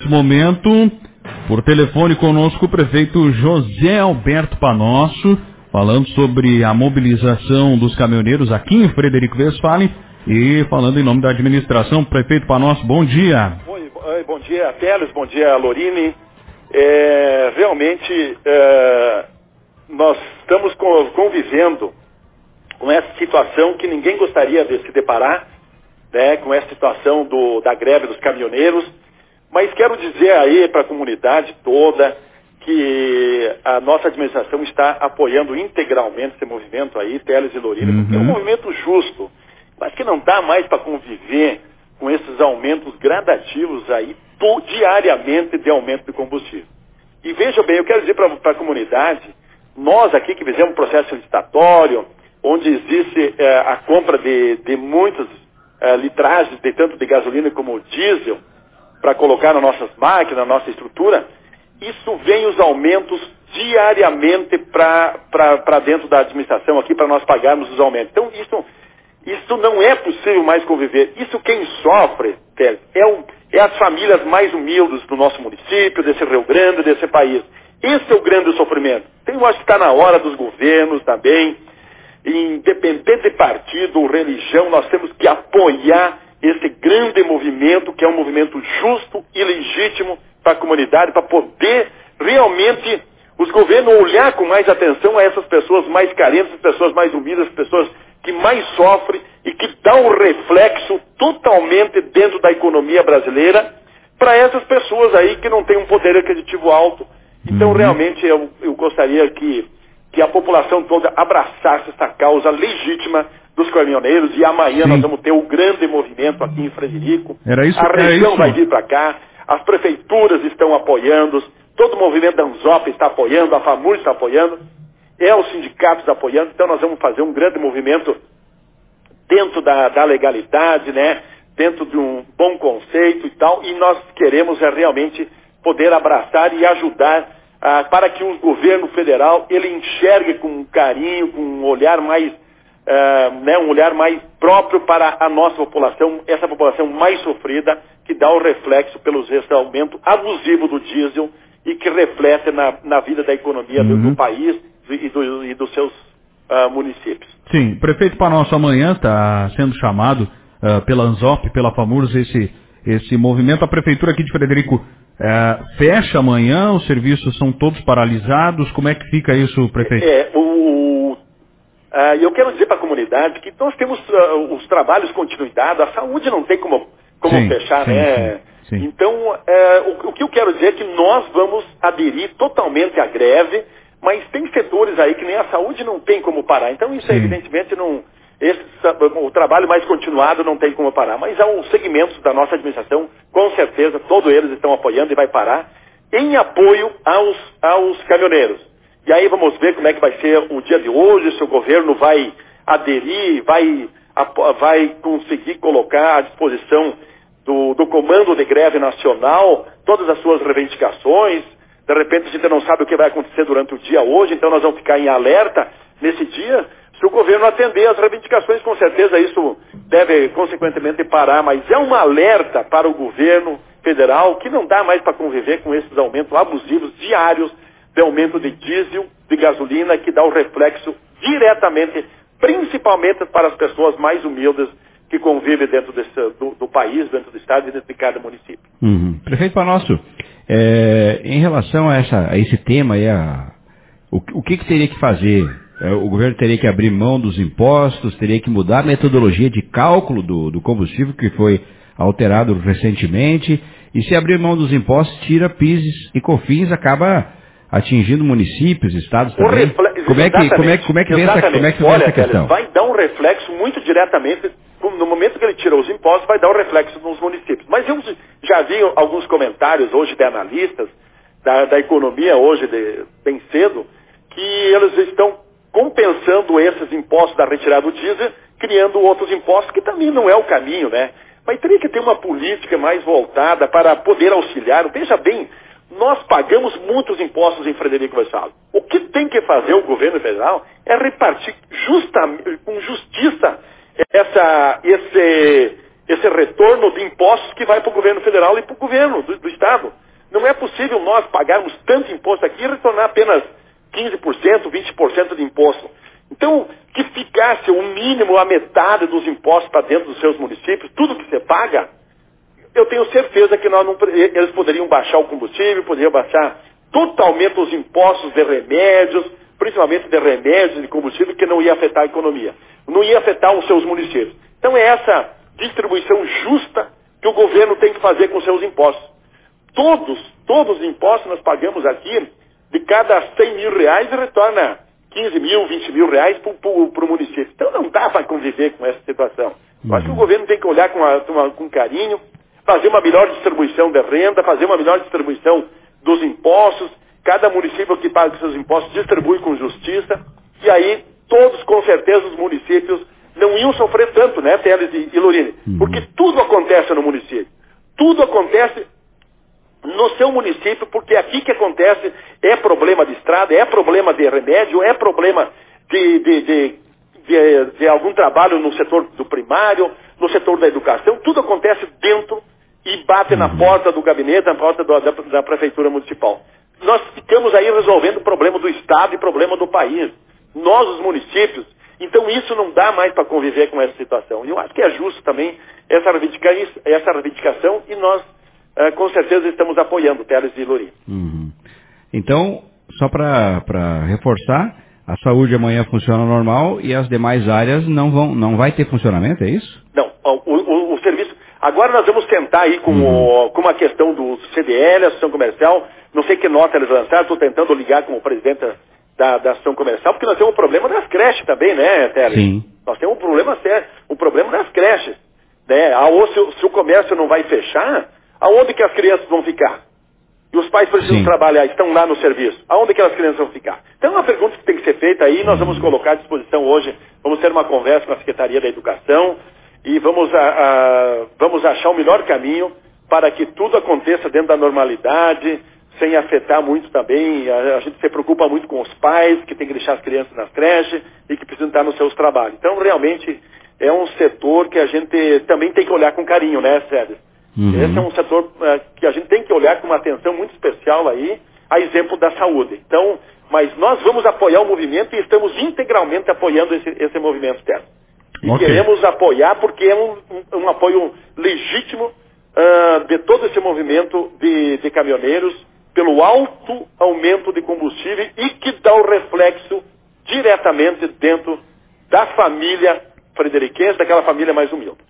momento, por telefone conosco, o prefeito José Alberto Panosso, falando sobre a mobilização dos caminhoneiros aqui em Frederico Westphalen e falando em nome da administração. Prefeito Panosso, bom dia. Bom dia, Teles, bom dia, Lorini. Realmente, nós estamos convivendo com essa situação que ninguém gostaria de se deparar, né, com essa situação da greve dos caminhoneiros, mas quero dizer aí para a comunidade toda que a nossa administração está apoiando integralmente esse movimento aí, Teles e Lorini, porque é um movimento justo, mas que não dá mais para conviver com esses aumentos gradativos aí, diariamente de aumento de combustível. E veja bem, eu quero dizer para a comunidade, nós aqui que fizemos um processo licitatório, onde existe a compra de muitas litragens, de tanto de gasolina como diesel, para colocar nas nossas máquinas, na nossa estrutura, isso vem os aumentos diariamente para dentro da administração aqui, para nós pagarmos os aumentos. Então, isso não é possível mais conviver. Isso quem sofre, é as famílias mais humildes do nosso município, desse Rio Grande, desse país. Esse é o grande sofrimento. Então, eu acho que está na hora dos governos também, independente de partido ou religião, nós temos que apoiar esse grande movimento, que é um movimento justo e legítimo para a comunidade, para poder realmente os governos olhar com mais atenção a essas pessoas mais carentes, as pessoas mais humildes, as pessoas que mais sofrem e que dão um reflexo totalmente dentro da economia brasileira para essas pessoas aí que não têm um poder aquisitivo alto. Então, realmente, eu gostaria que a população toda abraçasse essa causa legítima dos caminhoneiros, e amanhã nós vamos ter um grande movimento aqui em Frederico. A região vai vir para cá, as prefeituras estão apoiando, todo o movimento da ANZOP está apoiando, a FAMUR está apoiando, os sindicatos apoiando, então nós vamos fazer um grande movimento dentro da legalidade, né, dentro de um bom conceito e tal, e nós queremos realmente poder abraçar e ajudar para que o governo federal ele enxergue com carinho, com um olhar mais um olhar mais próprio para a nossa população, essa população mais sofrida, que dá o reflexo pelo aumento abusivo do diesel e que reflete na vida da economia do país e dos seus municípios. Sim, prefeito Panosso, amanhã está sendo chamado pela ANZOP, pela FAMURS, esse movimento. A prefeitura aqui de Frederico fecha amanhã, os serviços são todos paralisados. Como é que fica isso, prefeito? Eu quero dizer para a comunidade que nós temos os trabalhos continuidade, a saúde não tem como fechar, né? Sim. Então, o que eu quero dizer é que nós vamos aderir totalmente à greve, mas tem setores aí que nem a saúde não tem como parar. Então, isso evidentemente o trabalho mais continuado não tem como parar. Mas há os segmentos da nossa administração, com certeza, todos eles estão apoiando e vai parar, em apoio aos caminhoneiros. E aí vamos ver como é que vai ser o dia de hoje, se o governo vai aderir, vai conseguir colocar à disposição do Comando de Greve Nacional todas as suas reivindicações. De repente a gente não sabe o que vai acontecer durante o dia hoje, então nós vamos ficar em alerta nesse dia. Se o governo atender as reivindicações, com certeza isso deve consequentemente parar, mas é um alerta para o governo federal que não dá mais para conviver com esses aumentos abusivos diários de aumento de diesel, de gasolina, que dá o reflexo diretamente, principalmente para as pessoas mais humildes que convivem dentro do país, dentro do estado e dentro de cada município. Prefeito Panosso, em relação a esse tema, o que teria que fazer? O governo teria que abrir mão dos impostos, teria que mudar a metodologia de cálculo do combustível, que foi alterado recentemente, e se abrir mão dos impostos, tira PIS e COFINS, acaba atingindo municípios, estados também. Como é que vem essa questão? Vai dar um reflexo muito diretamente, no momento que ele tirou os impostos, vai dar um reflexo nos municípios. Mas eu já vi alguns comentários hoje de analistas da economia, hoje bem cedo, que eles estão compensando esses impostos da retirada do diesel, criando outros impostos, que também não é o caminho, né? Mas teria que ter uma política mais voltada para poder auxiliar. Veja bem, nós pagamos muitos impostos em Frederico Westphalen. O que tem que fazer o governo federal é repartir com justiça esse retorno de impostos que vai para o governo federal e para o governo do estado. Não é possível nós pagarmos tanto imposto aqui e retornar apenas 15%, 20% de imposto. Então, que ficasse o mínimo, a metade dos impostos para dentro dos seus municípios, tudo que você paga, eu tenho certeza que eles poderiam baixar o combustível, poderiam baixar totalmente os impostos de remédios, principalmente de remédios e combustível, que não ia afetar a economia, não ia afetar os seus municípios. Então é essa distribuição justa que o governo tem que fazer com os seus impostos. Todos os impostos nós pagamos aqui, de cada 100 mil reais retorna 15 mil, 20 mil reais para o município. Então não dá para conviver com essa situação. Eu acho que o governo tem que olhar com carinho, fazer uma melhor distribuição da renda, fazer uma melhor distribuição dos impostos. Cada município que paga seus impostos distribui com justiça. E aí, todos, com certeza, os municípios não iam sofrer tanto, né, Teles e Lorine? Porque tudo acontece no município. Tudo acontece no seu município, porque aqui que acontece é problema de estrada, é problema de remédio, é problema de algum trabalho no setor do primário, no setor da educação. Tudo acontece dentro e bate na porta do gabinete, na porta da prefeitura municipal. Nós ficamos aí resolvendo o problema do Estado e problema do país. Nós, os municípios. Então isso não dá mais para conviver com essa situação. E eu acho que é justo também essa reivindicação e nós, com certeza, estamos apoiando, Teles e Lorine. Então, só para reforçar, a saúde amanhã funciona normal e as demais áreas não vai ter funcionamento, é isso? Não, o serviço... Agora nós vamos tentar aí com a questão do CDL, Associação Comercial, não sei que nota eles lançaram, estou tentando ligar com o presidente da Associação Comercial, porque nós temos um problema das creches também, né, Teles? Sim. Nós temos um problema sério, um problema das creches. Né? Se o comércio não vai fechar, aonde que as crianças vão ficar? E os pais precisam trabalhar, estão lá no serviço. Aonde que as crianças vão ficar? Então é uma pergunta que tem que ser feita aí, nós vamos colocar à disposição hoje, vamos ter uma conversa com a Secretaria da Educação e vamos achar o melhor caminho para que tudo aconteça dentro da normalidade, sem afetar muito também. A gente se preocupa muito com os pais, que tem que deixar as crianças nas creches e que precisam estar nos seus trabalhos. Então, realmente, é um setor que a gente também tem que olhar com carinho, né, Sérgio? Esse é um setor que a gente tem que olhar com uma atenção muito especial aí, a exemplo da saúde. Então, mas nós vamos apoiar o movimento e estamos integralmente apoiando esse movimento, Sérgio. E queremos apoiar porque é um apoio legítimo de todo esse movimento de caminhoneiros, pelo alto aumento de combustível e que dá o reflexo diretamente dentro da família frederiquense, daquela família mais humilde.